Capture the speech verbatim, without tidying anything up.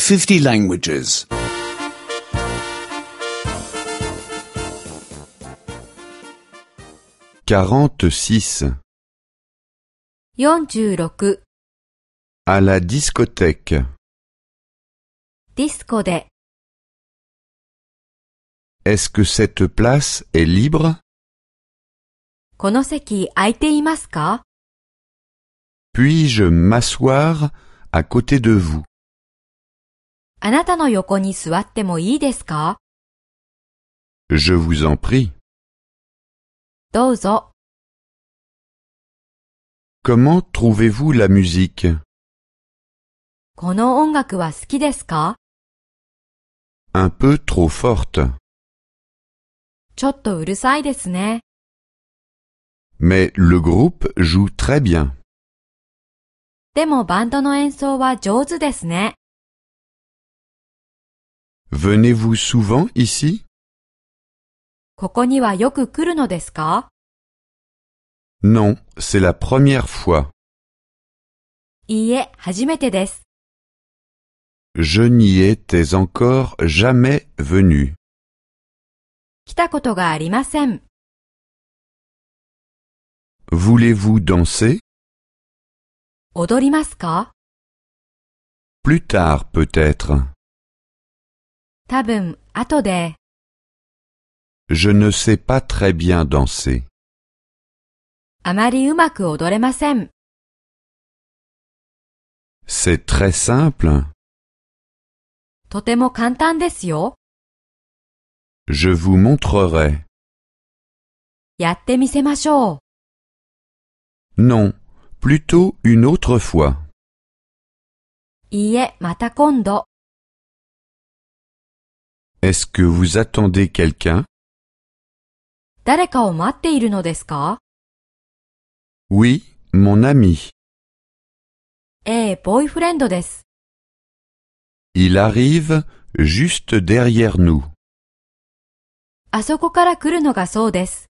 fifty languages. quarante-six. よんじゅうろく À la discothèque. ディスコで Est-ce que cette place est libre? この席空いていますか？ Puis-je m'asseoir à côté de vous? あなたの横に座ってもいいですか？ Je vous en prie. どうぞ。 Comment trouvez-vous la musique? この音楽は好きですか？ Un peu trop forte. ちょっとうるさいですね。 Mais le groupe joue très bien. でもバンドの演奏は上手ですね。 Venez-vous souvent ici? ここにはよく来るのですか？ Non, c'est la première fois. いいえ、初めてです。 Je n'y étais encore jamais venu. 来たことがありません。 Voulez-vous danser? 踊りますか？ Plus tard peut-être. 多分、後で。 Je ne sais pas très bien danser. あまりうまく踊れません。 C'est très simple. とても簡単ですよ。 Je vous montrerai. やってみせましょう。 Non, plutôt une autre fois. いいえ、また今度。 Est-ce que vous attendez quelqu'un? 誰かを待っているのですか？ Oui, mon ami. ええ、ボーイフレンドです。 Il arrive juste derrière nous. あそこから来るのがそうです。